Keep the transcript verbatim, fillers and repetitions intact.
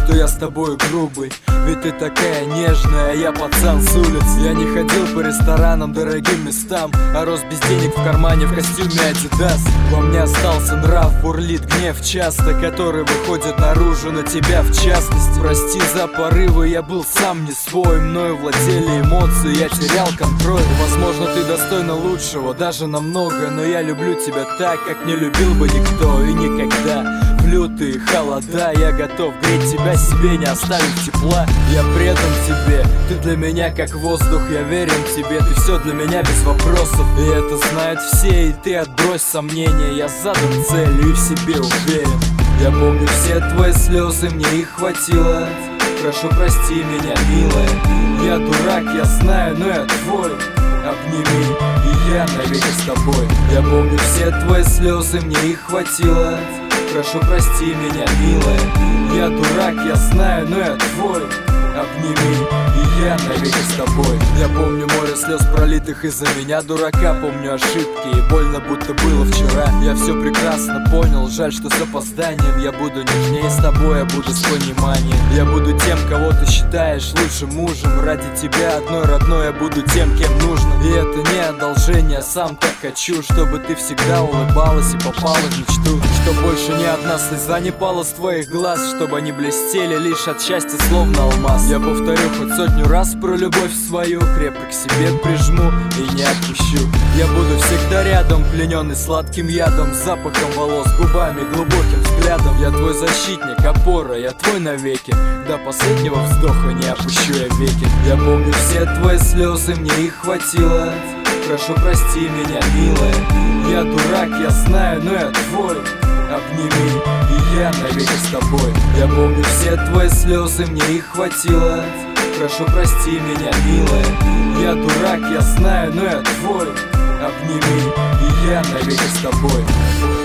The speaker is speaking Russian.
что я с тобой грубый, ведь ты такая нежная, я пацан с улиц. Я не ходил по ресторанам, дорогим местам, а рос без денег в кармане в костюме Adidas. Во мне остался нрав, бурлит гнев часто, который выходит наружу на тебя в частности. Прости за порывы, я был сам не свой, мною владели эмоции, я терял контроль. Возможно, ты достойна лучшего, даже намного, но я люблю тебя так, как не любил бы никто и никогда. В лютые холода я готов греть тебя себе, не оставив тепла. Я предан тебе, ты для меня как воздух, я верен тебе, ты все для меня без вопросов. И это знают все, и ты отбрось сомнения, я задан целью и в себе уверен. Я помню все твои слезы, мне их хватило. Прошу, прости меня, милая. Я дурак, я знаю, но я твой. Обними, и я навеки с тобой. Я помню все твои слезы, мне их хватило. Прошу, прости меня, милая. Я дурак, я знаю, но я твой. Обними, и я навеки с тобой. Я помню море слез, пролитых из-за меня, дурака. Помню ошибки, и больно, будто было вчера. Я все прекрасно понял, жаль, что с опозданием. Я буду нежнее с тобой, я буду с пониманием. Я буду тем, кого ты считаешь лучшим мужем. Ради тебя одной родной я буду тем, кем нужно. И это не одолжение, сам так хочу, чтобы ты всегда улыбалась и попала в мечту. Чтоб больше ни одна слеза не пала с твоих глаз, чтобы они блестели лишь от счастья, словно алмаз. Я повторю хоть сотню раз про любовь свою, крепко к себе прижму и не отпущу. Я буду всегда рядом, плененный сладким ядом, запахом волос, губами, глубоким взглядом. Я твой защитник, опора, я твой навеки. До последнего вздоха не опущу я веки. Я помню все твои слезы, мне их хватило. Прошу, прости меня, милая. Я дурак, я знаю, но я твой. Обними, и я навеки с тобой. Я помню все твои слезы, мне их хватило. Прошу, прости меня, милая. Я дурак, я знаю, но я твой. Обними, и я навеки с тобой.